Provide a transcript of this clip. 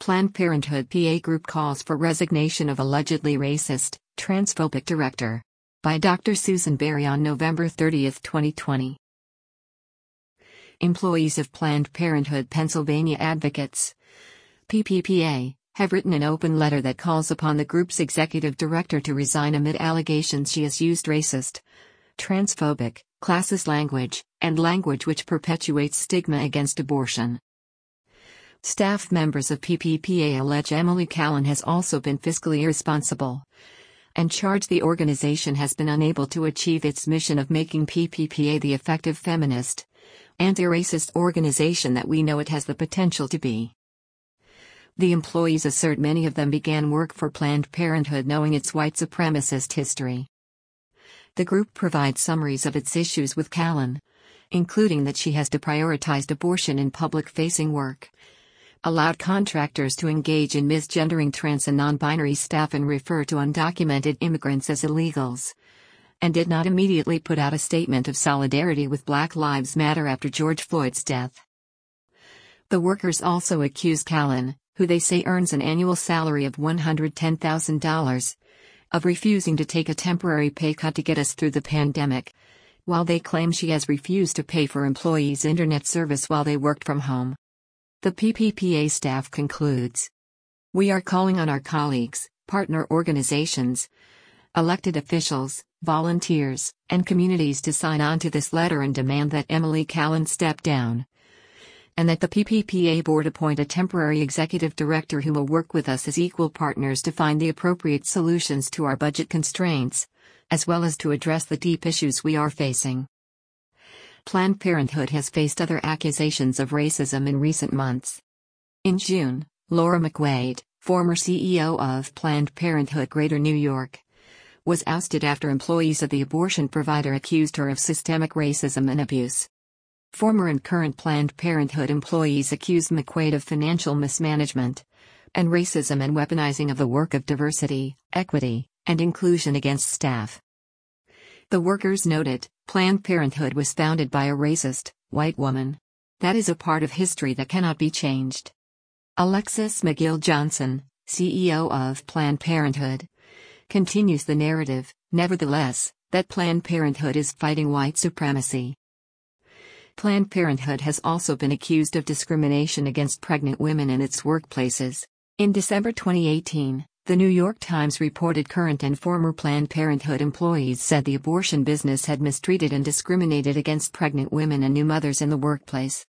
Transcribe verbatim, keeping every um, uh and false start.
Planned Parenthood P A Group calls for resignation of allegedly racist, transphobic director. By Doctor Susan Berry on November thirtieth, twenty twenty. Employees of Planned Parenthood Pennsylvania Advocates, P P P A, have written an open letter that calls upon the group's executive director to resign amid allegations she has used racist, transphobic, classist language, and language which perpetuates stigma against abortion. Staff members of P P P A allege Emily Callan has also been fiscally irresponsible and charge the organization has been unable to achieve its mission of making P P P A the effective feminist, anti-racist organization that we know it has the potential to be. The employees assert many of them began work for Planned Parenthood knowing its white supremacist history. The group provides summaries of its issues with Callan, including that she has deprioritized abortion in public-facing work, allowed contractors to engage in misgendering trans and non-binary staff and refer to undocumented immigrants as illegals, and did not immediately put out a statement of solidarity with Black Lives Matter after George Floyd's death. The workers also accuse Callan, who they say earns an annual salary of one hundred ten thousand dollars, of refusing to take a temporary pay cut to get us through the pandemic, while they claim she has refused to pay for employees' internet service while they worked from home. The P P P A staff concludes, "We are calling on our colleagues, partner organizations, elected officials, volunteers, and communities to sign on to this letter and demand that Emily Callan step down, and that the P P P A board appoint a temporary executive director who will work with us as equal partners to find the appropriate solutions to our budget constraints, as well as to address the deep issues we are facing." Planned Parenthood has faced other accusations of racism in recent months. In June, Laura McQuaid, former C E O of Planned Parenthood Greater New York, was ousted after employees of the abortion provider accused her of systemic racism and abuse. Former and current Planned Parenthood employees accused McQuaid of financial mismanagement and racism and weaponizing of the work of diversity, equity, and inclusion against staff. The workers noted, Planned Parenthood was founded by a racist, white woman. That is a part of history that cannot be changed. Alexis McGill Johnson, C E O of Planned Parenthood, continues the narrative, nevertheless, that Planned Parenthood is fighting white supremacy. Planned Parenthood has also been accused of discrimination against pregnant women in its workplaces. In December twenty eighteen, The New York Times reported current and former Planned Parenthood employees said the abortion business had mistreated and discriminated against pregnant women and new mothers in the workplace.